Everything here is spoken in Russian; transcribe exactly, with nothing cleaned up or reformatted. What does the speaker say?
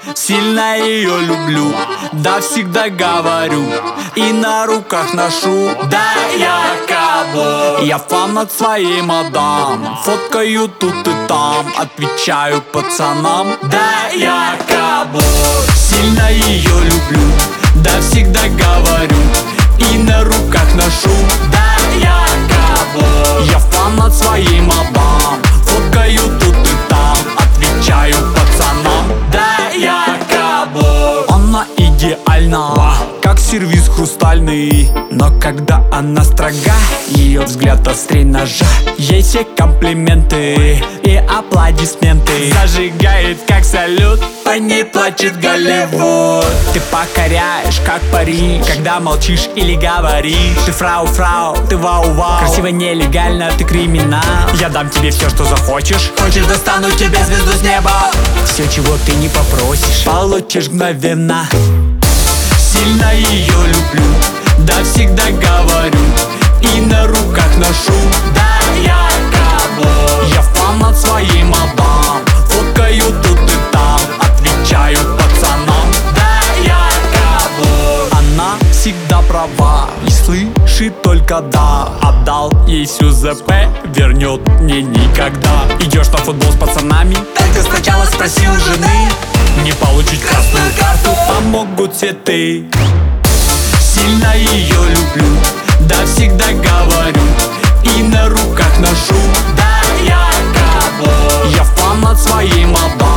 Сильно ее люблю, да всегда говорю, и на руках ношу, да якобы. Я фанат своей мадам, фоткаю тут и там, отвечаю пацанам, да якобы. Сильно ее люблю, да всегда говорю, и на руках ношу, да якобы. Я фанат своей мадам, фоткаю тут и там, отвечаю пацанам, да якобы. Она идеальна, как сервиз хрустальный, но когда она строга, ее взгляд острей ножа. Ей все комплименты и аплодисменты, зажигает как салют, по ней плачет Голливуд. Ты покоряешь как Париж, когда молчишь или говоришь. Ты фрау-фрау, ты вау-вау, красиво нелегально, ты криминал. Я дам тебе все, что захочешь. Хочешь, достану тебе звезду с неба. Все, чего ты не попросишь, получишь мгновенно. Сильно ее люблю, да всегда говорю, и на руках ношу, да якобы. Я фанат своей мадам, фоткаю тут и там, отвечаю пацанам, да якобы. Она всегда права и слышит только да. Отдал ей всю ЗП, вернет мне никогда. Идешь на футбол с пацанами, только сначала спроси у жены. Не получить красную карту помогут цветы. Сильно ее люблю, да всегда говорю, и на руках ношу, да якобы. Я фанат своей мадам,